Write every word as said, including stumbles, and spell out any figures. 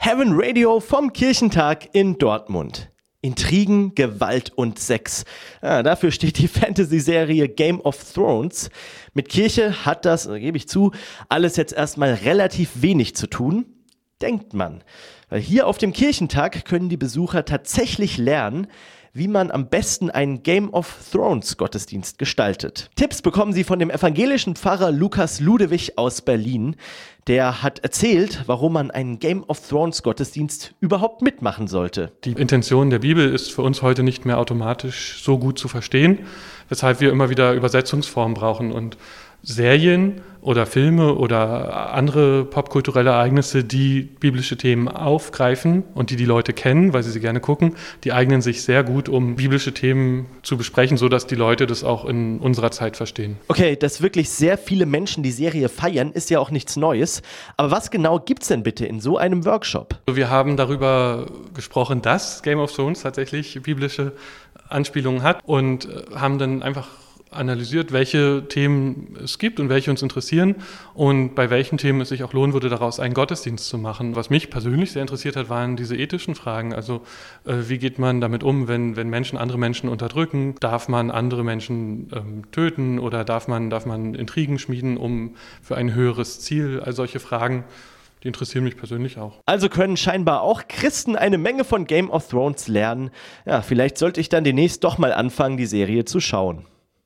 Heaven Radio vom Kirchentag in Dortmund. Intrigen, Gewalt und Sex. Ja, dafür steht die Fantasy-Serie Game of Thrones. Mit Kirche hat das, gebe ich zu, alles jetzt erstmal relativ wenig zu tun, denkt man. Weil hier auf dem Kirchentag können die Besucher tatsächlich lernen, wie man am besten einen Game of Thrones Gottesdienst gestaltet. Tipps bekommen Sie von dem evangelischen Pfarrer Lukas Ludewig aus Berlin. Der hat erzählt, warum man einen Game of Thrones Gottesdienst überhaupt mitmachen sollte. Die Intention der Bibel ist für uns heute nicht mehr automatisch so gut zu verstehen, weshalb wir immer wieder Übersetzungsformen brauchen und Serien oder Filme oder andere popkulturelle Ereignisse, die biblische Themen aufgreifen und die die Leute kennen, weil sie sie gerne gucken, die eignen sich sehr gut, um biblische Themen zu besprechen, sodass die Leute das auch in unserer Zeit verstehen. Okay, dass wirklich sehr viele Menschen die Serie feiern, ist ja auch nichts Neues. Aber was genau gibt's denn bitte in so einem Workshop? Wir haben darüber gesprochen, dass Game of Thrones tatsächlich biblische Anspielungen hat und haben dann einfach analysiert, welche Themen es gibt und welche uns interessieren und bei welchen Themen es sich auch lohnen würde, daraus einen Gottesdienst zu machen. Was mich persönlich sehr interessiert hat, waren diese ethischen Fragen. Also äh, wie geht man damit um, wenn, wenn Menschen andere Menschen unterdrücken? Darf man andere Menschen ähm, töten oder darf man, darf man Intrigen schmieden, um für ein höheres Ziel? All solche Fragen, die interessieren mich persönlich auch. Also können scheinbar auch Christen eine Menge von Game of Thrones lernen. Ja, vielleicht sollte ich dann demnächst doch mal anfangen, die Serie zu schauen.